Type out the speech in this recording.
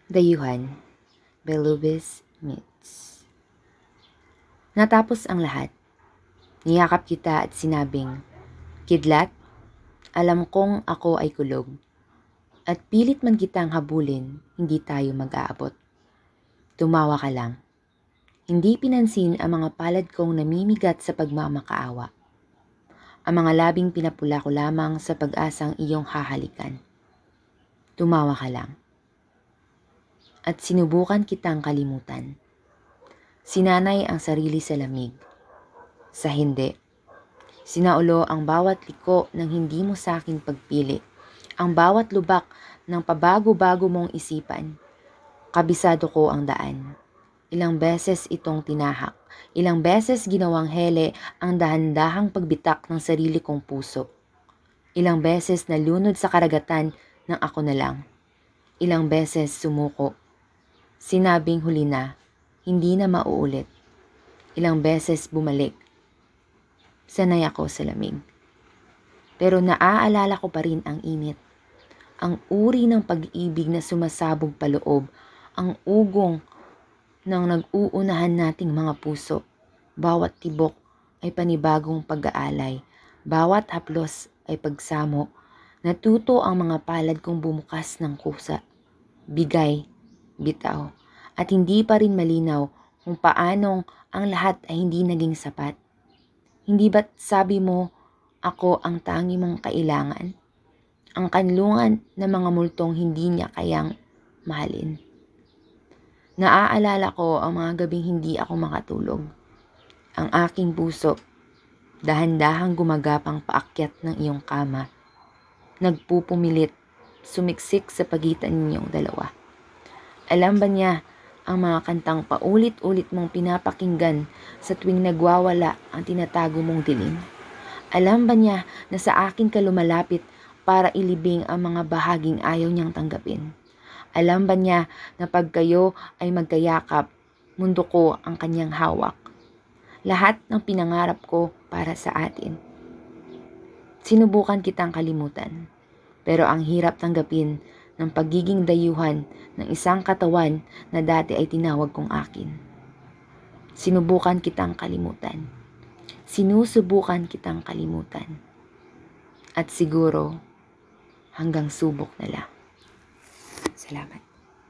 Dayuhan by Lubis Mitz. Natapos ang lahat. Niyakap kita at sinabing, "Kidlat, alam kong ako ay kulog. At pilit man kitang habulin, hindi tayo mag-aabot." Tumawa ka lang. Hindi pinansin ang mga palad kong namimigat sa pagmamakaawa. Ang mga labing pinapula ko lamang sa pag-asang iyong hahalikan. Tumawa ka lang. At sinubukan kitang kalimutan. Sinanay ang sarili sa lamig. Sa hindi. Sinaulo ang bawat liko ng hindi mo sa akin pagpili. Ang bawat lubak ng pabago-bago mong isipan. Kabisado ko ang daan. Ilang beses itong tinahak. Ilang beses ginawang hele ang dahan-dahang pagbitak ng sarili kong puso. Ilang beses nalunod sa karagatan ng ako na lang. Ilang beses sumuko. Sinabing huli na, hindi na mauulit. Ilang beses bumalik. Sanay ako sa lamig. Pero naaalala ko pa rin ang init. Ang uri ng pag-ibig na sumasabog paloob. Ang ugong ng nag-uunahan nating mga puso. Bawat tibok ay panibagong pag-aalay. Bawat haplos ay pagsamo. Natuto ang mga palad kong bumukas ng kusa. Bigay, bitaw. At hindi pa rin malinaw kung paanong ang lahat ay hindi naging sapat. Hindi ba't sabi mo, ako ang tangi mong kailangan? Ang kanlungan ng mga multong hindi niya kayang mahalin. Naaalala ko ang mga gabing hindi ako makatulog. Ang aking puso, dahan-dahang gumagapang paakyat ng iyong kama. Nagpupumilit, sumiksik sa pagitan ninyong dalawa. Alam ba niya ang mga kantang paulit-ulit mong pinapakinggan sa tuwing nagwawala ang tinatago mong dilim? Alam ba niya na sa akin ka lumalapit para ilibing ang mga bahaging ayaw niyang tanggapin? Alam ba niya na pag kayo ay magkayakap, mundo ko ang kanyang hawak? Lahat ng pinangarap ko para sa atin. Sinubukan kitang kalimutan, pero ang hirap tanggapin ng pagiging dayuhan ng isang katawan na dati ay tinawag kong akin. Sinubukan kitang kalimutan. Sinusubukan kitang kalimutan. At siguro, hanggang subok na lang. Salamat.